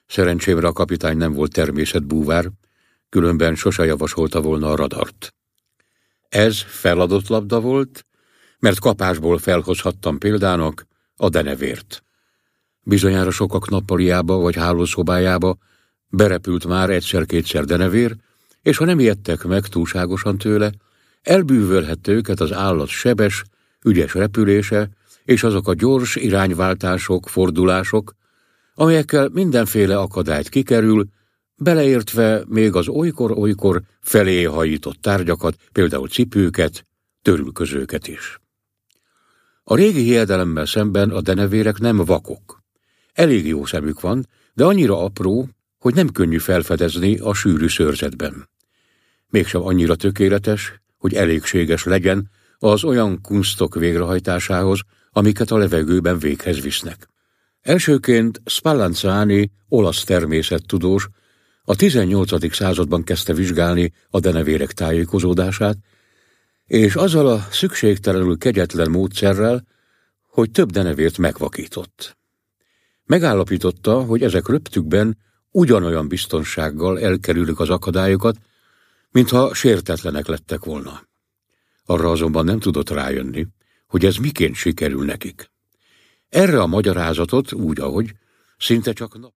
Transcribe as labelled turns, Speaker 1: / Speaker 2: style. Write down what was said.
Speaker 1: Szerencsémre a kapitány nem volt természetbúvár, különben sose javasolta volna a radart. Ez feladott labda volt, mert kapásból felhozhattam példának a denevért. Bizonyára sokak nappaliába vagy hálószobájába berepült már egyszer-kétszer denevér, és ha nem ijedtek meg túlságosan tőle, elbűvölhette őket az állat sebes, ügyes repülése és azok a gyors irányváltások, fordulások, amelyekkel mindenféle akadályt kikerül, beleértve még az olykor-olykor felé hajított tárgyakat, például cipőket, törülközőket is. A régi hiedelemmel szemben a denevérek nem vakok. Elég jó szemük van, de annyira apró, hogy nem könnyű felfedezni a sűrű szőrzetben. Mégsem annyira tökéletes, hogy elégséges legyen az olyan kunstok végrehajtásához, amiket a levegőben véghez visznek. Elsőként Spallanzani, olasz természettudós, a 18. században kezdte vizsgálni a denevérek tájékozódását, és azzal a szükségtelenül kegyetlen módszerrel, hogy több denevért megvakított. Megállapította, hogy ezek röptükben ugyanolyan biztonsággal elkerülik az akadályokat, mintha sértetlenek lettek volna. Arra azonban nem tudott rájönni, hogy ez miként sikerül nekik. Erre a magyarázatot úgy, ahogy szinte csak